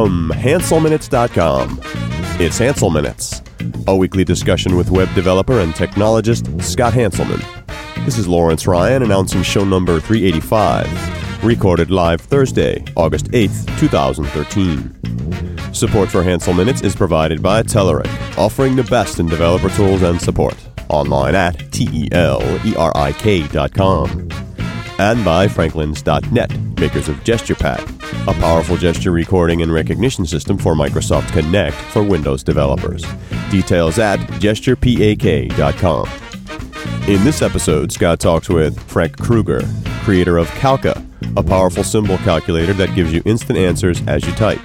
from HanselMinutes.com. It's Hansel Minutes, a weekly discussion with web developer and technologist Scott Hanselman. This is Lawrence Ryan announcing show number 385, recorded live Thursday, August 8th, 2013. Support for Hansel Minutes is provided by Telerik, offering the best in developer tools and support, online at telerik.com. And by Franklins.net, makers of GesturePak, a powerful gesture recording and recognition system for Microsoft Connect for Windows developers. Details at gesturepak.com. In this episode, Scott talks with Frank Krueger, creator of Calca, a powerful symbol calculator that gives you instant answers as you type.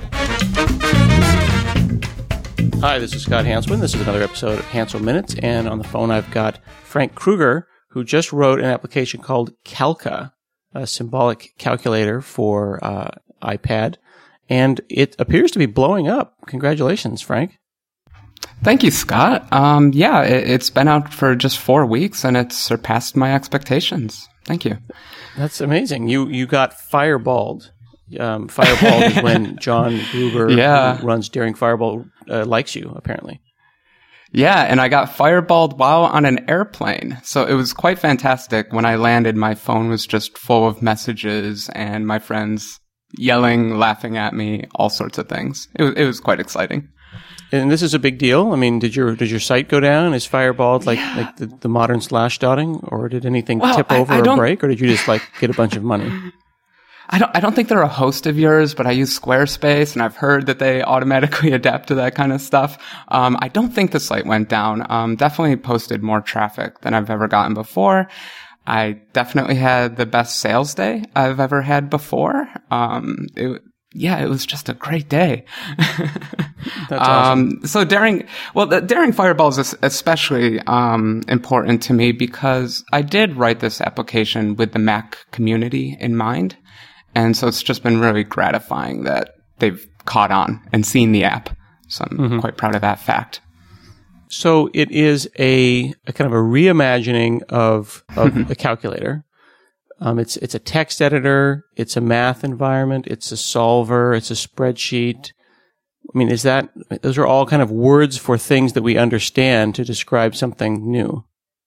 Hi, this is Scott Hanselman. This is another episode of Hansel Minutes, and on the phone I've got Frank Krueger, who just wrote an application called Calca, a symbolic calculator for iPad, and it appears to be blowing up. Congratulations, Frank. Thank you, Scott. It's been out for just 4 weeks, and it's surpassed my expectations. Thank you. That's amazing. You got fireballed. Fireballed is when John Gruber, who runs Daring Fireball, likes you, apparently. Yeah, and I got fireballed while on an airplane. So it was quite fantastic. When I landed, my phone was just full of messages and my friends yelling, laughing at me, all sorts of things. It was quite exciting. And this is a big deal. I mean, did your site go down? Is fireballed like the modern slash dotting, or did anything tip over or break, or did you just get a bunch of money? I don't think they're a host of yours, but I use Squarespace, and I've heard that they automatically adapt to that kind of stuff. I don't think the site went down. Definitely posted more traffic than I've ever gotten before. I definitely had the best sales day I've ever had before. It was just a great day. That's awesome. So Daring Fireball is especially important to me because I did write this application with the Mac community in mind. And so it's just been really gratifying that they've caught on and seen the app. So I'm quite proud of that fact. So it is a kind of a reimagining of a calculator. It's a text editor, it's a math environment, it's a solver, it's a spreadsheet. I mean, those are all kind of words for things that we understand to describe something new.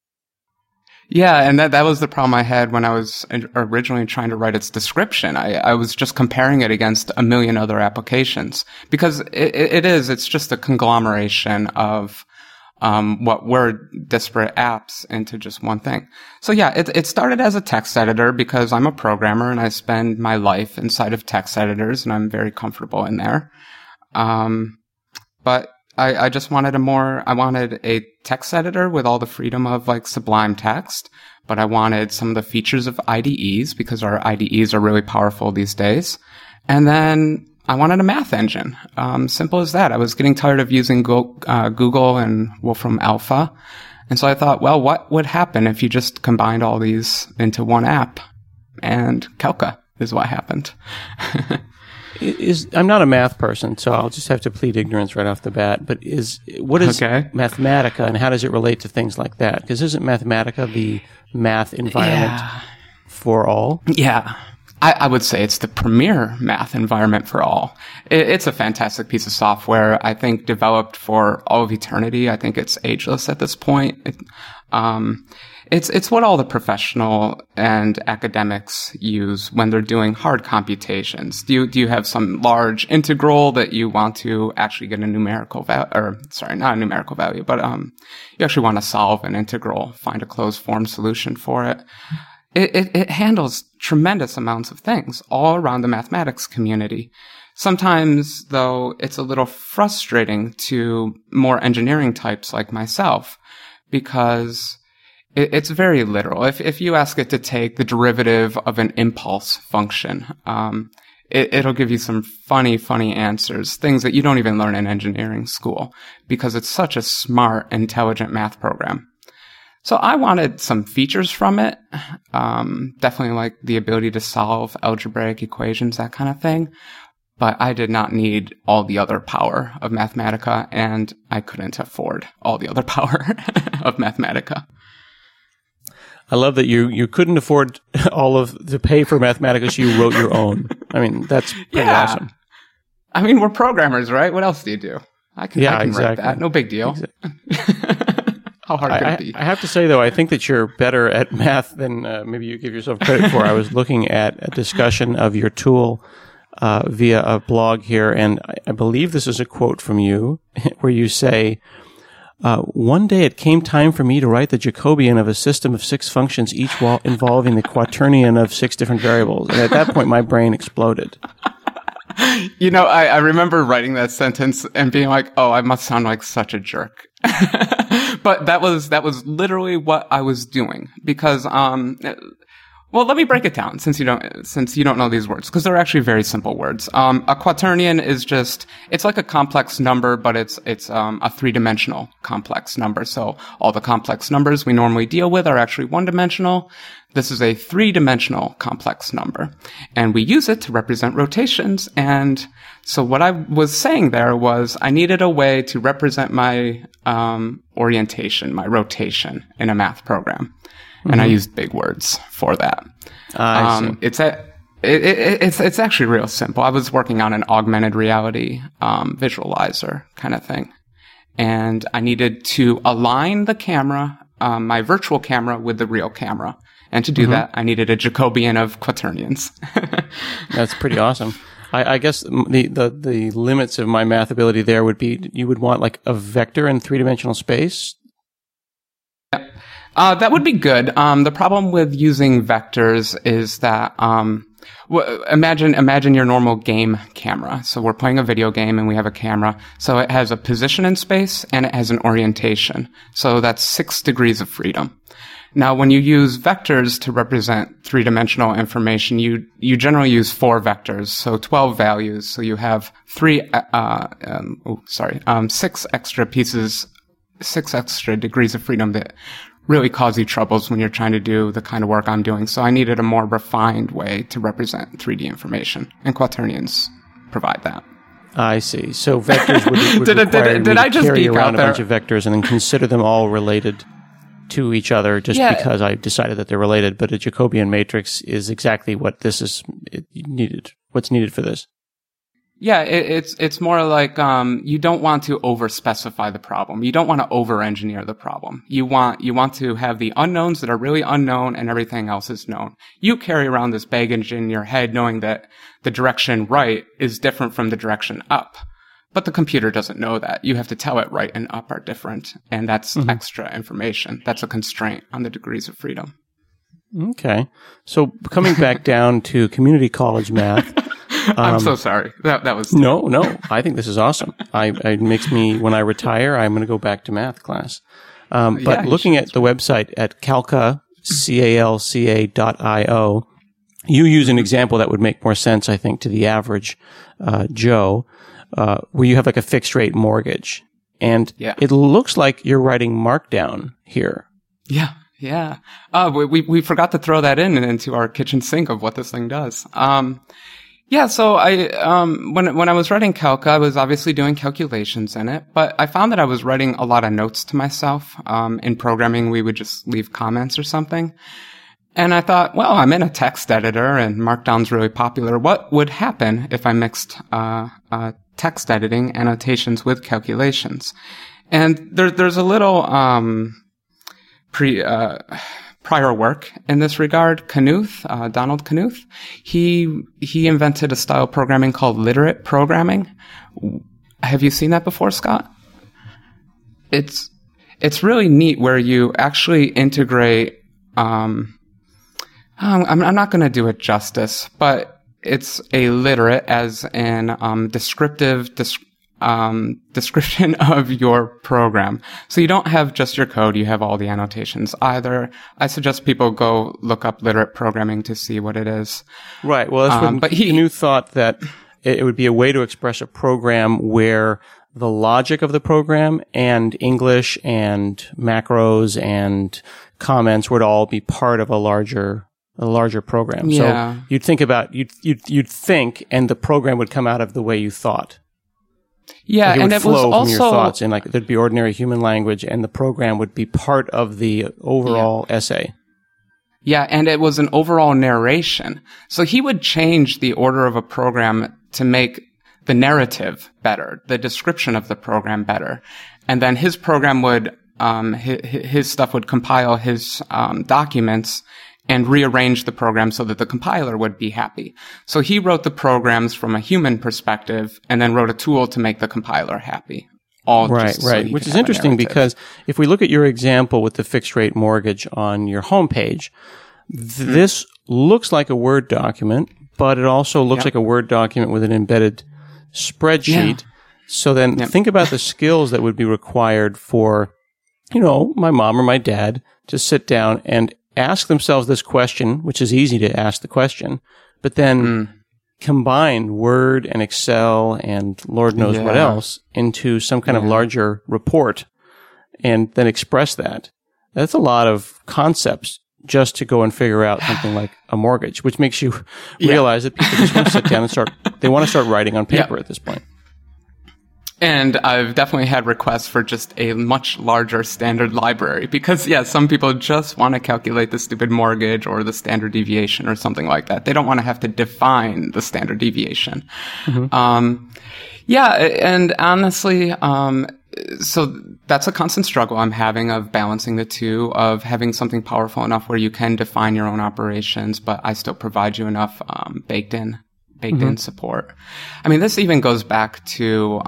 Yeah, and that was the problem I had when I was originally trying to write its description. I was just comparing it against a million other applications because it's just a conglomeration of what were disparate apps into just one thing. So yeah, it started as a text editor because I'm a programmer and I spend my life inside of text editors and I'm very comfortable in there. But I just wanted I wanted a text editor with all the freedom of Sublime Text, but I wanted some of the features of IDEs because our IDEs are really powerful these days. And then I wanted a math engine. Simple as that. I was getting tired of using Google and Wolfram Alpha. And so I thought, well, what would happen if you just combined all these into one app? And Calca is what happened. I'm not a math person, so I'll just have to plead ignorance right off the bat. But what is Mathematica, and how does it relate to things like that? Because isn't Mathematica the math environment for all? Yeah, I would say it's the premier math environment for all. It's a fantastic piece of software. I think developed for all of eternity. I think it's ageless at this point. It's what all the professional and academics use when they're doing hard computations. Do you have some large integral that you want to actually get a numerical value, or sorry, not a numerical value, but you actually want to solve an integral, find a closed form solution for it. It handles tremendous amounts of things all around the mathematics community. Sometimes, though, it's a little frustrating to more engineering types like myself because it's very literal. If you ask it to take the derivative of an impulse function, it'll give you some funny answers, things that you don't even learn in engineering school because it's such a smart, intelligent math program. So I wanted some features from it, definitely like the ability to solve algebraic equations, that kind of thing. But I did not need all the other power of Mathematica, and I couldn't afford all the other power of Mathematica. I love that you couldn't afford to pay for Mathematica, so you wrote your own. I mean, that's pretty awesome. I mean, we're programmers, right? What else do you do? I can write that. No big deal. How hard could it be? I have to say, though, I think that you're better at math than maybe you give yourself credit for. I was looking at a discussion of your tool via a blog here, and I believe this is a quote from you where you say, one day it came time for me to write the Jacobian of a system of 6 functions, each involving the quaternion of 6 different variables. And at that point, my brain exploded. You know, I remember writing that sentence and being like, oh, I must sound like such a jerk. But that was literally what I was doing because, well, let me break it down since you don't know these words, because they're actually very simple words. A quaternion is it's like a complex number, but it's a 3-dimensional complex number. So all the complex numbers we normally deal with are actually 1-dimensional. This is a 3-dimensional complex number, and we use it to represent rotations. And so what I was saying there was I needed a way to represent my orientation, my rotation in a math program. And I used big words for that. It's actually real simple. I was working on an augmented reality visualizer kind of thing, and I needed to align the camera, my virtual camera, with the real camera. And to do that, I needed a Jacobian of quaternions. That's pretty awesome. I guess the limits of my math ability there would be you would want like a vector in 3-dimensional space. That would be good. The problem with using vectors is that, imagine your normal game camera. So we're playing a video game and we have a camera. So it has a position in space and it has an orientation. So that's 6 degrees of freedom. Now, when you use vectors to represent 3-dimensional information, you generally use 4 vectors. So 12 values. So you have 6 extra degrees of freedom that really cause you troubles when you're trying to do the kind of work I'm doing. So I needed a more refined way to represent 3D information, and quaternions provide that. I see. So vectors would require me to carry around a bunch of vectors and then consider them all related to each other because I decided that they're related. But a Jacobian matrix is exactly what what's needed for this. Yeah, it's more like you don't want to over-specify the problem. You don't want to over-engineer the problem. You want to have the unknowns that are really unknown and everything else is known. You carry around this baggage in your head knowing that the direction right is different from the direction up. But the computer doesn't know that. You have to tell it right and up are different, and that's extra information. That's a constraint on the degrees of freedom. Okay. So coming back down to community college math. I'm so sorry. That was No. I think this is awesome. It makes me, when I retire, I'm going to go back to math class. But looking at the website at Calca, calca.io, you use an example that would make more sense, I think, to the average Joe, where you have like a fixed rate mortgage. And it looks like you're writing Markdown here. Yeah. We forgot to throw that into our kitchen sink of what this thing does. So when I was writing Calca, I was obviously doing calculations in it, but I found that I was writing a lot of notes to myself. In programming, we would just leave comments or something. And I thought, well, I'm in a text editor and Markdown's really popular. What would happen if I mixed, text editing annotations with calculations? And there's a little, prior work in this regard. Knuth, Donald Knuth, he invented a style of programming called literate programming. Have you seen that before, Scott? It's really neat where you actually integrate, I'm not going to do it justice, but it's a literate as in, description of your program. So you don't have just your code, you have all the annotations. I suggest people go look up literate programming to see what it is. Right. Well, that's what Knuth thought, that it would be a way to express a program where the logic of the program and English and macros and comments would all be part of a larger program. Yeah. So you'd think, and the program would come out of the way you thought. Yeah, and it would flow from your also thoughts, and like there'd be ordinary human language, and the program would be part of the overall essay. Yeah, and it was an overall narration. So he would change the order of a program to make the narrative better, the description of the program better. And then his program would, his stuff would compile his documents and rearrange the program so that the compiler would be happy. So he wrote the programs from a human perspective and then wrote a tool to make the compiler happy. Right. Which is interesting because if we look at your example with the fixed rate mortgage on your homepage, this looks like a Word document, but it also looks like a Word document with an embedded spreadsheet. So then think about the skills that would be required for, my mom or my dad to sit down and ask themselves this question, which is easy to ask the question, but then combine Word and Excel and Lord knows what else into some kind of larger report and then express that. That's a lot of concepts just to go and figure out something like a mortgage, which makes you realize that people just want to sit down and they want to start writing on paper at this point. And I've definitely had requests for just a much larger standard library because, some people just want to calculate the stupid mortgage or the standard deviation or something like that. They don't want to have to define the standard deviation. And honestly, so that's a constant struggle I'm having of balancing the two, of having something powerful enough where you can define your own operations, but I still provide you enough baked in support. I mean, this even goes back to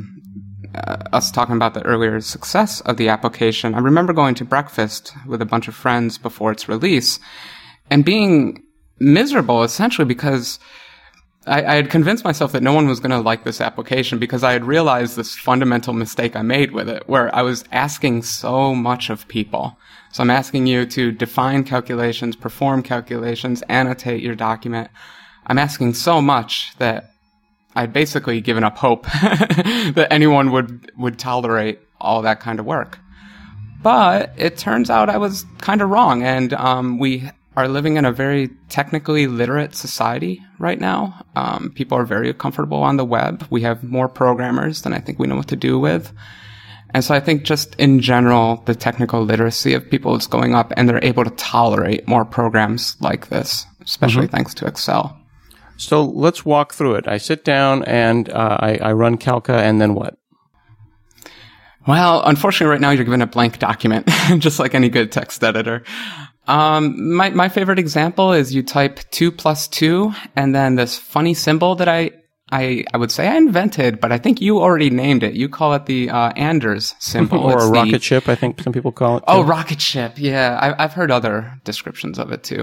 us talking about the earlier success of the application. I remember going to breakfast with a bunch of friends before its release and being miserable essentially because I had convinced myself that no one was going to like this application because I had realized this fundamental mistake I made with it, where I was asking so much of people. So I'm asking you to define calculations, perform calculations, annotate your document. I'm asking so much that I'd basically given up hope that anyone would tolerate all that kind of work. But it turns out I was kind of wrong, and we are living in a very technically literate society right now. People are very comfortable on the web. We have more programmers than I think we know what to do with. And so I think just in general, the technical literacy of people is going up, and they're able to tolerate more programs like this, especially thanks to Excel. So let's walk through it. I sit down and I run Calca, and then what? Well, unfortunately, right now you're given a blank document, just like any good text editor. My favorite example is you type 2 + 2, and then this funny symbol that I would say I invented, but I think you already named it. You call it the Anders symbol. Or a rocket ship, I think some people call it. Oh, rocket ship. Yeah, I've heard other descriptions of it too.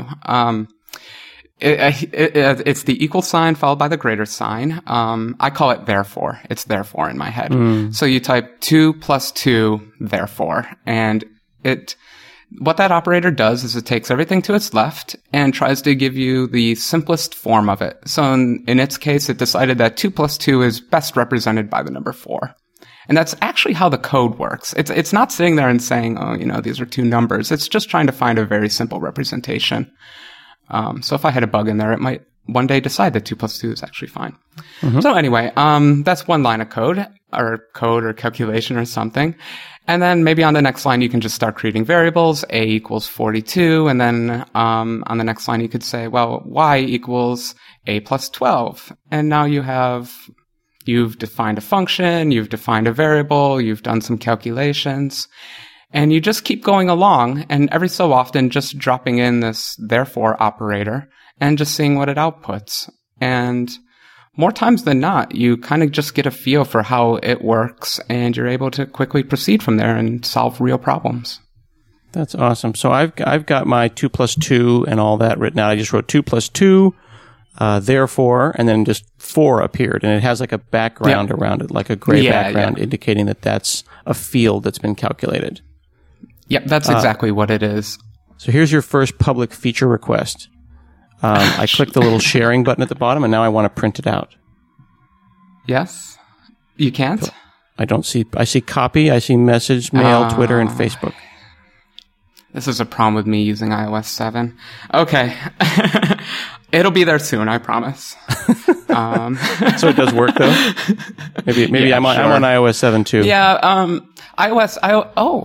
It's the equal sign followed by the greater sign. I call it therefore. It's therefore in my head. So you type 2 + 2, therefore. And what that operator does is it takes everything to its left and tries to give you the simplest form of it. So in its case, it decided that 2 + 2 is best represented by the number 4. And that's actually how the code works. It's not sitting there and saying, these are two numbers. It's just trying to find a very simple representation. So if I had a bug in there, it might one day decide that 2 + 2 is actually fine. So anyway, that's one line of code or calculation or something. And then maybe on the next line, you can just start creating variables. A = 42. And then, on the next line, you could say, well, y = a + 12. And now you've defined a function, you've defined a variable, you've done some calculations. And you just keep going along, and every so often just dropping in this therefore operator and just seeing what it outputs. And more times than not, you kind of just get a feel for how it works, and you're able to quickly proceed from there and solve real problems. That's awesome. So I've got my 2 + 2 and all that written out. I just wrote 2 + 2, therefore, and then just 4 appeared, and it has like a background around it, like a gray background, indicating that that's a field that's been calculated. Yep, that's exactly what it is. So here's your first public feature request. I click the little sharing button at the bottom, and now I want to print it out. Yes? You can't? I see copy, I see message, mail, Twitter, and Facebook. This is a problem with me using iOS 7. Okay. It'll be there soon, I promise. So it does work, though? Maybe I'm on iOS 7 too. Yeah,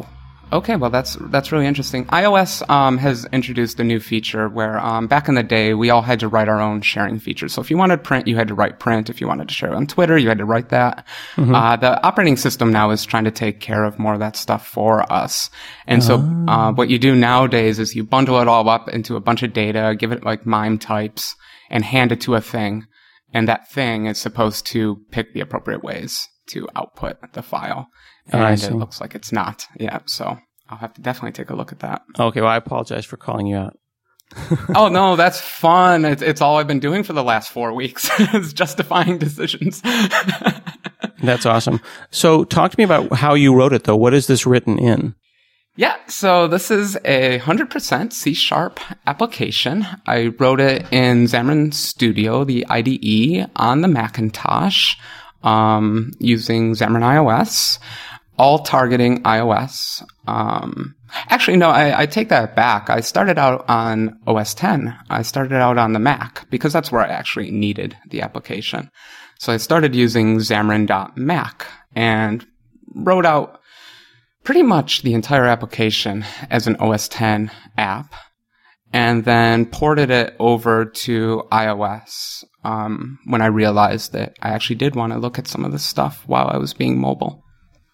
Okay, well, that's really interesting. iOS has introduced a new feature where back in the day, we all had to write our own sharing features. So if you wanted print, you had to write print. If you wanted to share on Twitter, you had to write that. Mm-hmm. The operating system now is trying to take care of more of that stuff for us. And so what you do nowadays is you bundle it all up into a bunch of data, give it like MIME types, and hand it to a thing. And that thing is supposed to pick the appropriate ways to output the file. And it looks like it's not. Yeah, so I'll have to definitely take a look at that. Okay, well, I apologize for calling you out. Oh, no, that's fun. It's all I've been doing for the last 4 weeks is justifying decisions. That's awesome. So talk to me about how you wrote it, though. What is this written in? Yeah, so this is a 100% C# application. I wrote it in Xamarin Studio, the IDE, on the Macintosh, using Xamarin iOS. All targeting iOS. Actually, no, I take that back. I started out on OS X. I started out on the Mac because that's where I actually needed the application. So I started using Xamarin.Mac and wrote out pretty much the entire application as an OS X app and then ported it over to iOS when I realized that I actually did want to look at some of this stuff while I was being mobile.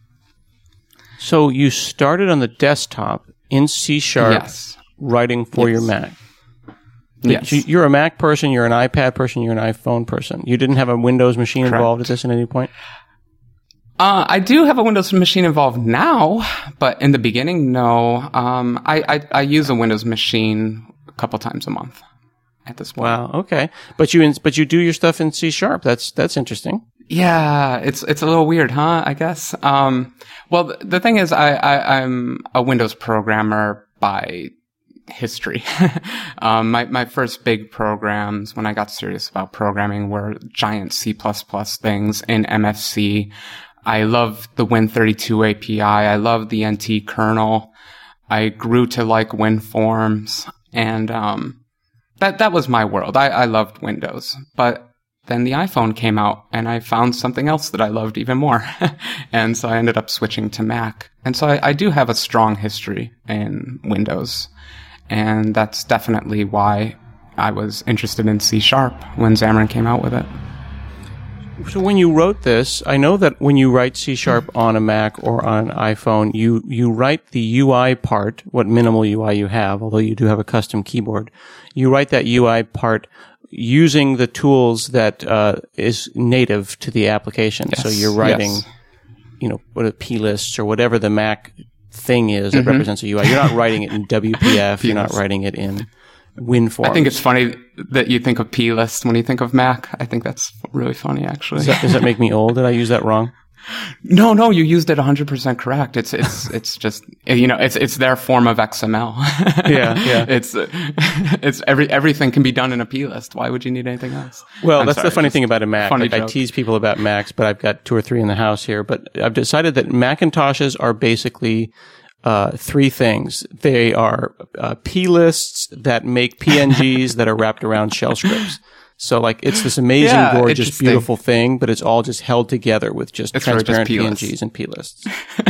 So you started on the desktop in C#, yes, writing for your Mac. Yes. You're a Mac person, you're an iPad person, you're an iPhone person. You didn't have a Windows machine involved at this at any point? I do have a Windows machine involved now, but in the beginning, no. I use a Windows machine a couple times a month at this point. Wow, okay. But you do your stuff in C#. That's interesting. Yeah, it's a little weird, huh? I guess. Well, the thing is, I'm a Windows programmer by history. My first big programs when I got serious about programming were giant C++ things in MFC. I loved the Win32 API. I loved the NT kernel. I grew to like WinForms, and that was my world. I loved Windows, but then the iPhone came out and I found something else that I loved even more. And so I ended up switching to Mac. And so I do have a strong history in Windows. And that's definitely why I was interested in C# when Xamarin came out with it. So when you wrote this, I know that when you write C# on a Mac or on an iPhone, you write the UI part, what minimal UI you have, although you do have a custom keyboard. You write that UI part using the tools that is native to the application. Yes, so you're writing, what are P-lists or whatever the Mac thing is that represents a UI. You're not writing it in WPF. You're not writing it in WinForms. I think it's funny that you think of P-list when you think of Mac. I think that's really funny, actually. Does that make me old? Did I use that wrong? No, you used it 100% correct. It's just, it's their form of XML. Yeah. It's everything can be done in a P-list. Why would you need anything else? Well, that's the funny thing about a Mac. Like, I tease people about Macs, but I've got 2 or 3 in the house here. But I've decided that Macintoshes are basically 3 things. They are P-lists that make PNGs that are wrapped around shell scripts. So, like, it's this amazing, gorgeous, beautiful thing, but it's all just held together with just transparent PNGs and P-lists.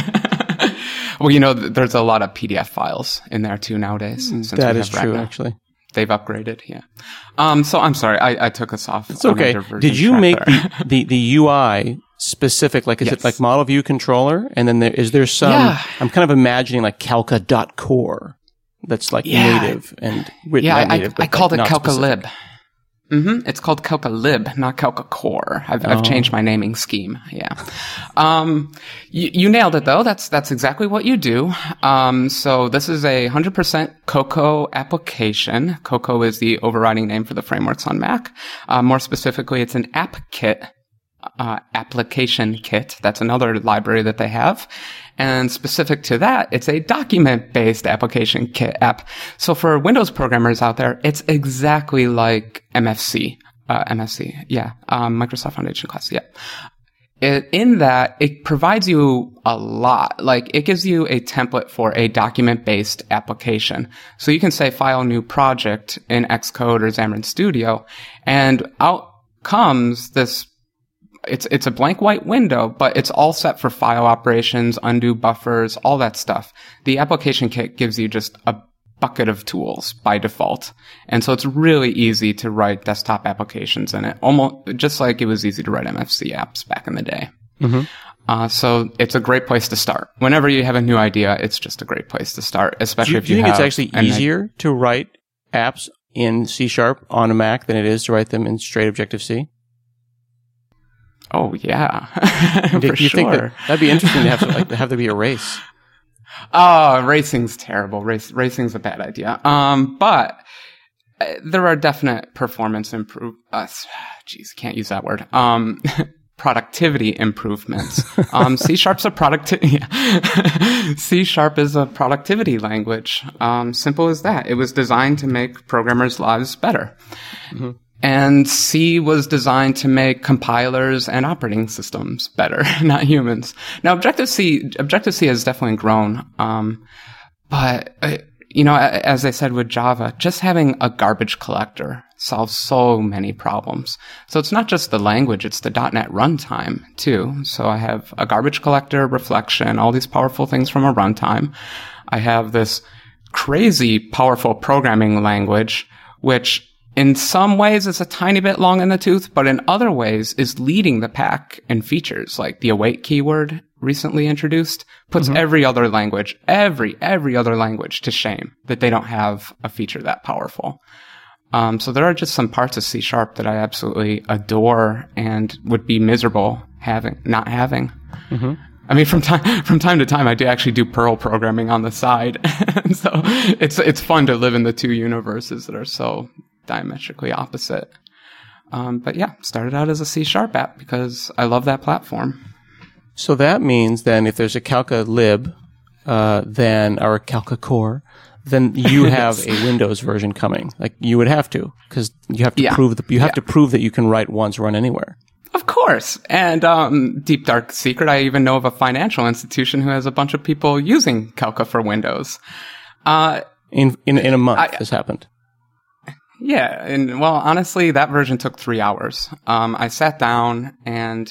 Well, there's a lot of PDF files in there, too, nowadays. That is true, actually. They've upgraded, yeah. So, I'm sorry, I took us off. It's okay. Did you make the UI specific? Like, is it like model view controller? And then is there some, I'm kind of imagining like Calca.core that's like native and written native. I called it CalcaLib. It's called CalcaLib, not CalcaCore. I've changed my naming scheme. Yeah. You nailed it though. That's exactly what you do. So this is a 100% Cocoa application. Cocoa is the overriding name for the frameworks on Mac. More specifically, it's an app kit. Application kit. That's another library that they have. And specific to that, it's a document-based application kit app. So for Windows programmers out there, it's exactly like MFC. Microsoft Foundation class, in that, it provides you a lot. Like, it gives you a template for a document-based application. So you can say, file new project in Xcode or Xamarin Studio, and out comes this it's a blank white window, but it's all set for file operations, undo buffers, all that stuff. The application kit gives you just a bucket of tools by default. And so it's really easy to write desktop applications in it, almost just like it was easy to write MFC apps back in the day. So it's a great place to start. Whenever you have a new idea, it's just a great place to start, especially if you have... Do you think it's actually easier to write apps in C# on a Mac than it is to write them in straight Objective-C? Oh, yeah. Do you think that'd be interesting to have there be a race? Oh, racing's terrible. Racing's a bad idea. But there are definite performance can't use that word. Productivity improvements. C# is a productivity language. Simple as that. It was designed to make programmers' lives better. And C was designed to make compilers and operating systems better, not humans. Now, Objective-C has definitely grown. But, as I said with Java, just having a garbage collector solves so many problems. So it's not just the language, it's the .NET runtime, too. So I have a garbage collector, reflection, all these powerful things from a runtime. I have this crazy powerful programming language, which in some ways is a tiny bit long in the tooth, but in other ways is leading the pack in features, like the await keyword recently introduced puts every other language to shame that they don't have a feature that powerful. So there are just some parts of C# that I absolutely adore and would be miserable not having. I mean, from time to time, I do actually do Perl programming on the side. And so it's fun to live in the two universes that are so diametrically opposite. But yeah, started out as a C# app because I love that platform. So that means then if there's a Calca lib, or a Calca core, then you have a Windows version coming. Like you would have to, because you have to prove that you can write once, run anywhere. Of course. And deep dark secret, I even know of a financial institution who has a bunch of people using Calca for Windows. In a month, this happened. Yeah, and well, honestly, that version took 3 hours. I sat down and,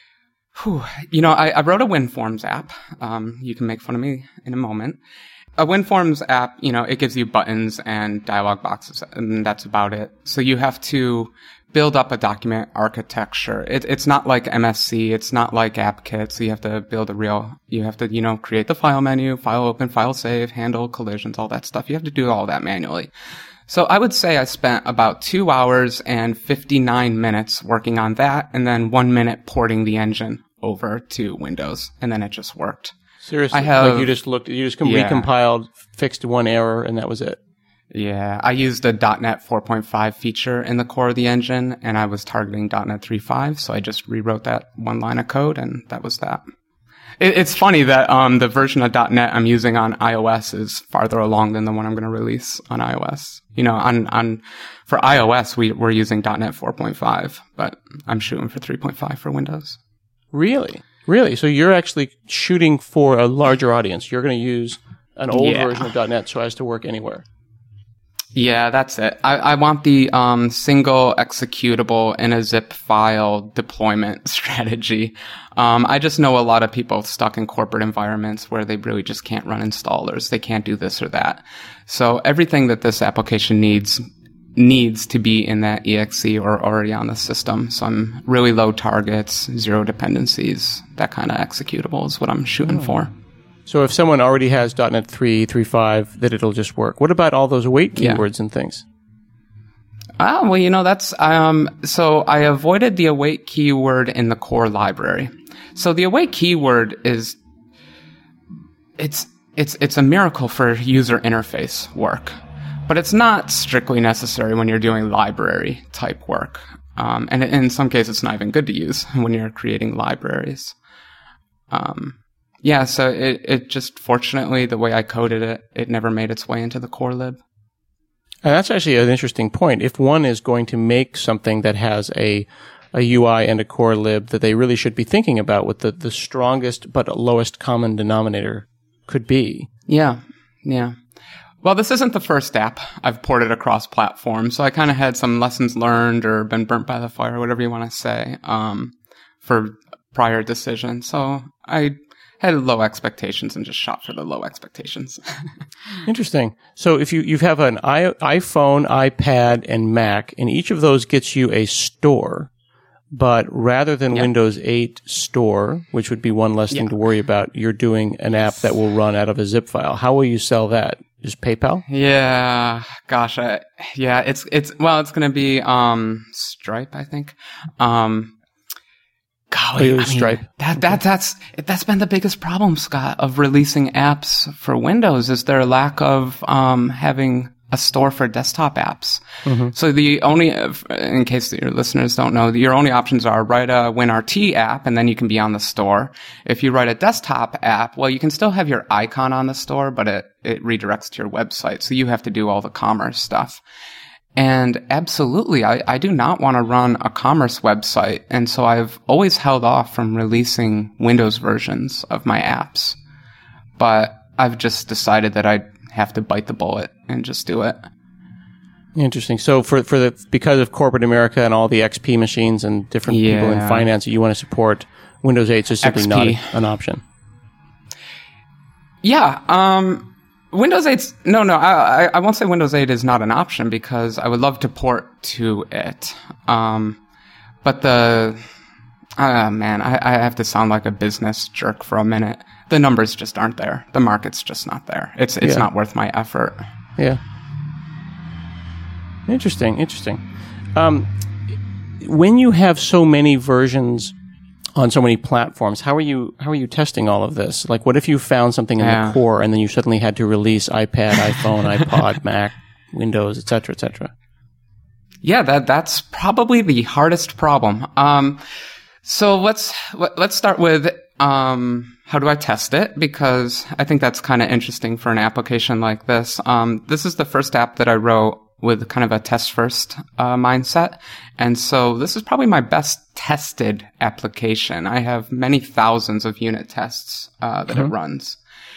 I wrote a WinForms app. You can make fun of me in a moment. A WinForms app, it gives you buttons and dialog boxes, and that's about it. So you have to build up a document architecture. It's not like MSC, it's not like AppKit, so you have to create the file menu, file open, file save, handle collisions, all that stuff. You have to do all that manually. So I would say I spent about 2 hours and 59 minutes working on that, and then 1 minute porting the engine over to Windows, and then it just worked. Seriously? You just recompiled, fixed one error, and that was it? Yeah, I used a .NET 4.5 feature in the core of the engine, and I was targeting .NET 3.5, so I just rewrote that one line of code, and that was that. It's funny that the version of .NET I'm using on iOS is farther along than the one I'm going to release on iOS. For iOS, we're using .NET 4.5, but I'm shooting for 3.5 for Windows. Really? So you're actually shooting for a larger audience. You're going to use an old version of .NET so as to work anywhere. Yeah, that's it. I want the single executable in a zip file deployment strategy. I just know a lot of people stuck in corporate environments where they really just can't run installers. They can't do this or that. So everything that this application needs to be in that exe or already on the system. So I'm really low targets, zero dependencies, that kind of executable is what I'm shooting for. So if someone already has .NET 3, 3.5, that it'll just work. What about all those await keywords and things? That's, so I avoided the await keyword in the core library. So the await keyword it's a miracle for user interface work, but it's not strictly necessary when you're doing library type work. And in some cases, it's not even good to use when you're creating libraries. So it just, fortunately, the way I coded it, it never made its way into the core lib. And that's actually an interesting point. If one is going to make something that has a UI and a core lib, that they really should be thinking about what the strongest but lowest common denominator could be. Yeah. Well, this isn't the first app I've ported across platforms, so I kind of had some lessons learned or been burnt by the fire, whatever you want to say. for prior decision. So I had low expectations and just shot for the low expectations. Interesting. So if you have an iPhone, iPad, and Mac, and each of those gets you a store, but rather than Windows 8 Store, which would be one less thing to worry about, you're doing an app that will run out of a zip file. How will you sell that? Just PayPal? Yeah, gosh, it's going to be Stripe, I think. Golly, Stripe. That's been the biggest problem, Scott, of releasing apps for Windows is their lack of having a store for desktop apps. Mm-hmm. So the only, in case your listeners don't know, your only options are write a WinRT app and then you can be on the store. If you write a desktop app, well, you can still have your icon on the store, but it redirects to your website. So you have to do all the commerce stuff. And absolutely, I do not want to run a commerce website. And so I've always held off from releasing Windows versions of my apps. But I've just decided that I have to bite the bullet and just do it. Interesting. So because of corporate America and all the XP machines and different people in finance, you want to support Windows 8, so simply not an option. Yeah. Windows 8's, I won't say Windows 8 is not an option because I would love to port to it. But I have to sound like a business jerk for a minute. The numbers just aren't there. The market's just not there. It's not worth my effort. Yeah. Interesting. When you have so many versions on so many platforms, how are you testing all of this? Like, what if you found something in the core and then you suddenly had to release iPad, iPhone, iPod, Mac, Windows, et cetera, et cetera? Yeah, that's probably the hardest problem. So let's start with how do I test it? Because I think that's kind of interesting for an application like this. This is the first app that I wrote with kind of a test first mindset. And so this is probably my best tested application. I have many thousands of unit tests that it runs.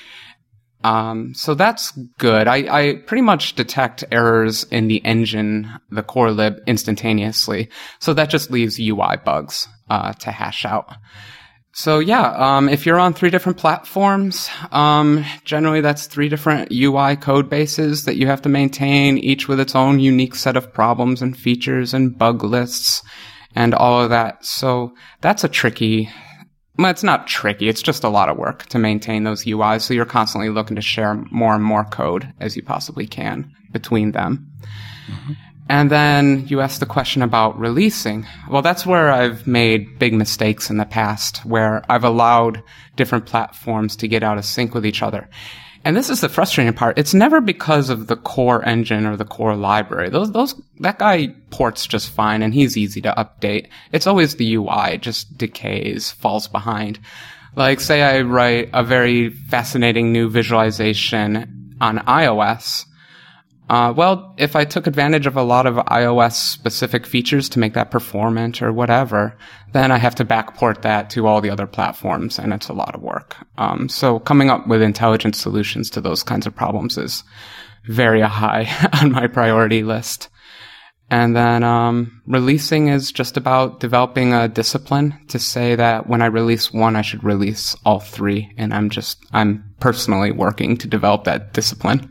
So that's good. I pretty much detect errors in the engine, the core lib, instantaneously. So that just leaves UI bugs to hash out. So if you're on 3 different platforms, generally that's 3 different UI code bases that you have to maintain, each with its own unique set of problems and features and bug lists and all of that. So that's it's not tricky. It's just a lot of work to maintain those UIs. So you're constantly looking to share more and more code as you possibly can between them. Mm-hmm. And then you asked the question about releasing. Well, that's where I've made big mistakes in the past, where I've allowed different platforms to get out of sync with each other. And this is the frustrating part. It's never because of the core engine or the core library. That guy ports just fine and he's easy to update. It's always the UI. It just decays, falls behind. Like, say I write a very fascinating new visualization on iOS. If I took advantage of a lot of iOS specific features to make that performant or whatever, then I have to backport that to all the other platforms and it's a lot of work. So coming up with intelligent solutions to those kinds of problems is very high on my priority list. And then, releasing is just about developing a discipline to say that when I release one, I should release all 3. And I'm personally working to develop that discipline.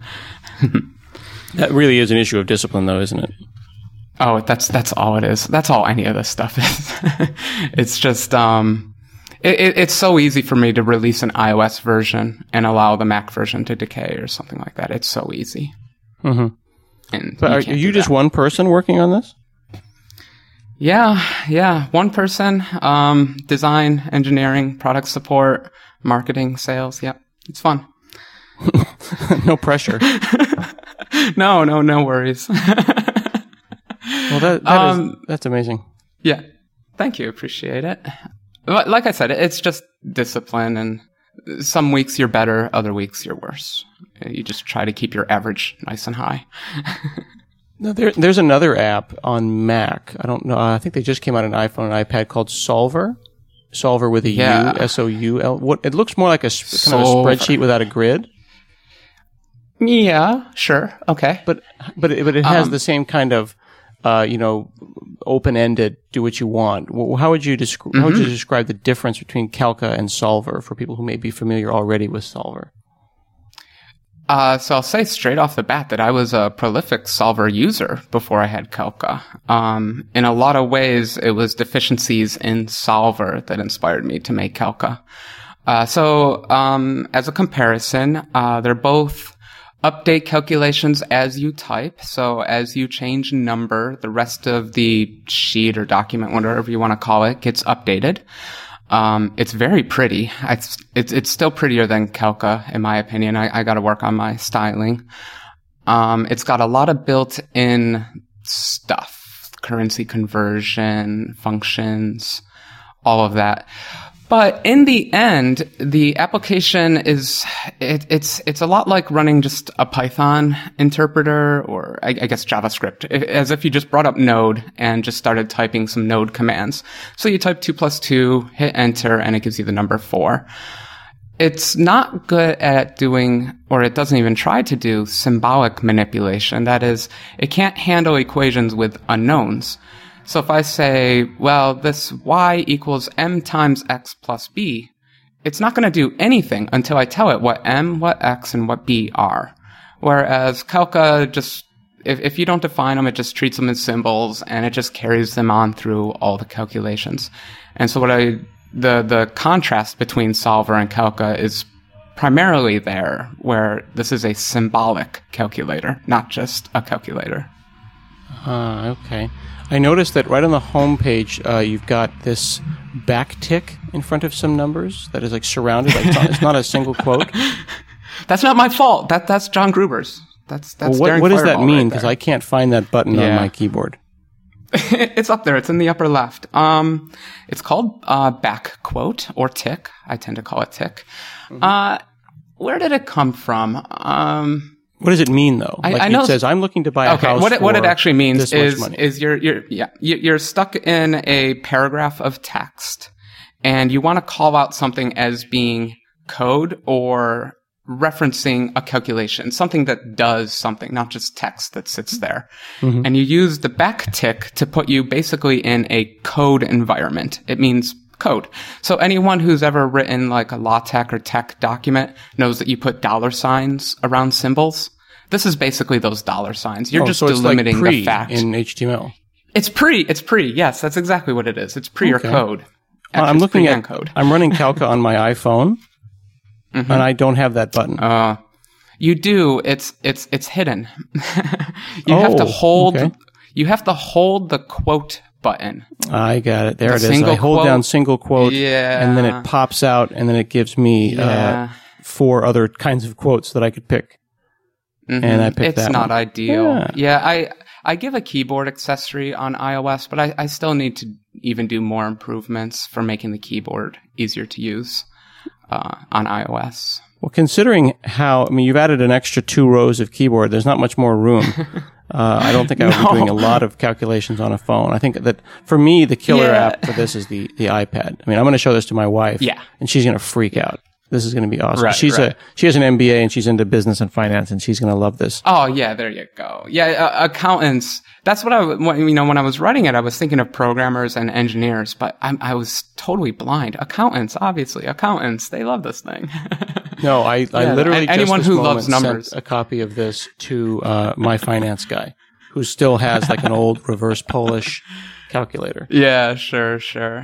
That really is an issue of discipline, though, isn't it? Oh, that's all it is. That's all any of this stuff is. It's just, it's so easy for me to release an iOS version and allow the Mac version to decay or something like that. It's so easy. Mm-hmm. And but are you just one person working on this? Yeah. One person, design, engineering, product support, marketing, sales. Yep. It's fun. No pressure. No worries. Well, that's amazing. Yeah. Thank you. Appreciate it. Like I said, it's just discipline, and some weeks you're better, other weeks you're worse. You just try to keep your average nice and high. No, there's another app on Mac. I don't know. I think they just came out on iPhone and iPad called Solver. Solver with a U, S-O-U-L. It looks more like a kind of a spreadsheet without a grid. Yeah, sure. Okay. But it has the same kind of open-ended, do what you want. How would you describe the difference between Calca and Solver for people who may be familiar already with Solver? So I'll say straight off the bat that I was a prolific Solver user before I had Calca. In a lot of ways, it was deficiencies in Solver that inspired me to make Calca. So as a comparison, they're both update calculations as you type. So as you change a number, the rest of the sheet or document, whatever you want to call it, gets updated. It's very pretty. It's still prettier than Calca, in my opinion. I got to work on my styling. It's got a lot of built-in stuff, currency conversion, functions, all of that. But in the end, the application it's a lot like running just a Python interpreter, or I guess JavaScript, as if you just brought up Node and just started typing some Node commands. So you type 2 + 2, hit enter, and it gives you the number 4. It's not good at doing, or it doesn't even try to do, symbolic manipulation. That is, it can't handle equations with unknowns. So if I say, well, this y equals m times x plus b, it's not going to do anything until I tell it what m, what x, and what b are. Whereas Calca just, if you don't define them, it just treats them as symbols, and it just carries them on through all the calculations. And so the contrast between Solver and Calca is primarily there, where this is a symbolic calculator, not just a calculator. Okay. I noticed that right on the home page, you've got this backtick in front of some numbers that is like surrounded. Like it's not a single quote. That's not my fault. That's John Gruber's. That's what does that mean? Because I can't find that button on my keyboard. It's up there. It's in the upper left. It's called back quote or tick. I tend to call it tick. Mm-hmm. Where did it come from? What does it mean, though? I know it says, I'm looking to buy a house what it actually means is you're stuck in a paragraph of text, and you want to call out something as being code or referencing a calculation, something that does something, not just text that sits there. Mm-hmm. And you use the backtick to put you basically in a code environment. It means code. So anyone who's ever written like a LaTeX or tech document knows that you put $ around symbols. This is basically those $signs. You're just delimiting like the fact. In HTML. It's pre. Yes, that's exactly what it is. It's pre or code. I'm looking at code. I'm running Calca on my iPhone, mm-hmm. and I don't have that button. You do. It's hidden. You have to hold. Okay. You have to hold the quote button. I got it. There it is. I hold down single quote, and then it pops out, and then it gives me 4 other kinds of quotes that I could pick. Mm-hmm. And I picked that It's not one. ideal. Yeah, I give a keyboard accessory on iOS, but I still need to even do more improvements for making the keyboard easier to use on iOS. Well, considering you've added an extra 2 rows of keyboard, there's not much more room. I don't think I would be doing a lot of calculations on a phone. I think that for me, the killer app for this is the iPad. I'm going to show this to my wife, and she's going to freak out. This is going to be awesome. Right, she has an MBA and she's into business and finance, and she's going to love this. Oh yeah, there you go. Yeah, accountants. That's what when I was writing it, I was thinking of programmers and engineers, but I was totally blind. Accountants, obviously, they love this thing. No, I literally anyone just who loves numbers sent a copy of this to my finance guy, who still has like an old reverse Polish calculator. Yeah, sure.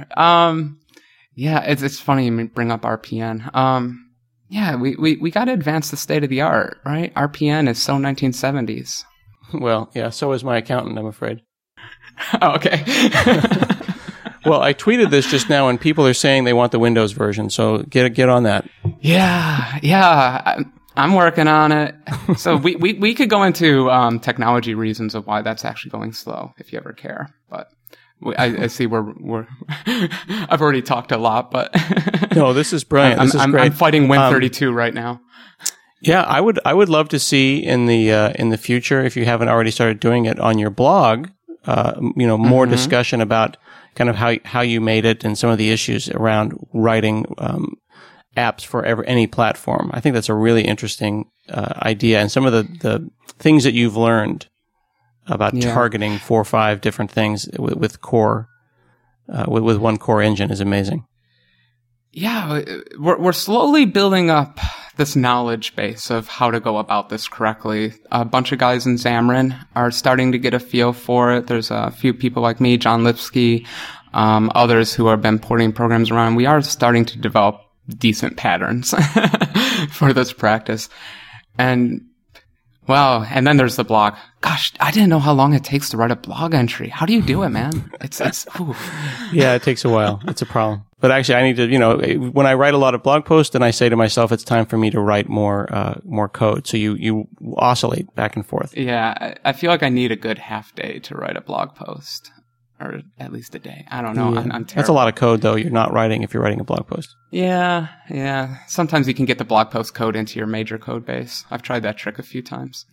Yeah, it's funny you bring up RPN. Yeah, we got to advance the state of the art, right? RPN is so 1970s. Well, yeah, so is my accountant, I'm afraid. Oh, okay. Well, I tweeted this just now, and people are saying they want the Windows version, so get on that. Yeah, I'm working on it. So we could go into technology reasons of why that's actually going slow, if you ever care, but. I see we're I've already talked a lot, but no, this is brilliant. This is great. I'm fighting Win32 right now. Yeah, I would love to see in the future, if you haven't already started doing it on your blog, more discussion about kind of how you made it and some of the issues around writing apps for any platform. I think that's a really interesting idea, and some of the things that you've learned about targeting 4 or 5 different things with core, with one core engine is amazing. Yeah, we're slowly building up this knowledge base of how to go about this correctly. A bunch of guys in Xamarin are starting to get a feel for it. There's a few people like me, John Lipsky, others who have been porting programs around. We are starting to develop decent patterns for this practice. And well, and then there's the blog. Gosh, I didn't know how long it takes to write a blog entry. How do you do it, man? It's Yeah, it takes a while. It's a problem. But actually, I need to, when I write a lot of blog posts, then I say to myself, it's time for me to write more code. So you oscillate back and forth. Yeah, I feel like I need a good half day to write a blog post. Or at least a day. I don't know. Yeah. I'm terrible. That's a lot of code, though. You're not writing if you're writing a blog post. Yeah. Sometimes you can get the blog post code into your major code base. I've tried that trick a few times.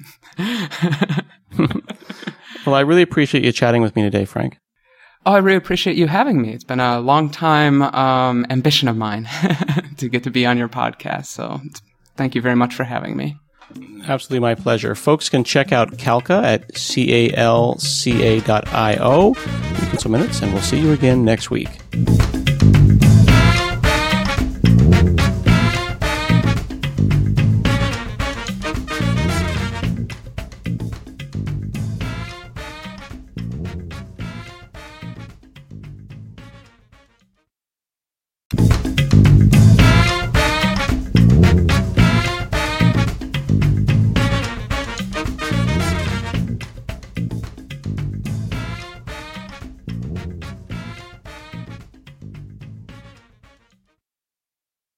Well, I really appreciate you chatting with me today, Frank. Oh, I really appreciate you having me. It's been a long time ambition of mine to get to be on your podcast. So thank you very much for having me. Absolutely my pleasure. Folks can check out Calca at calca.io. Give it some minutes, and we'll see you again next week.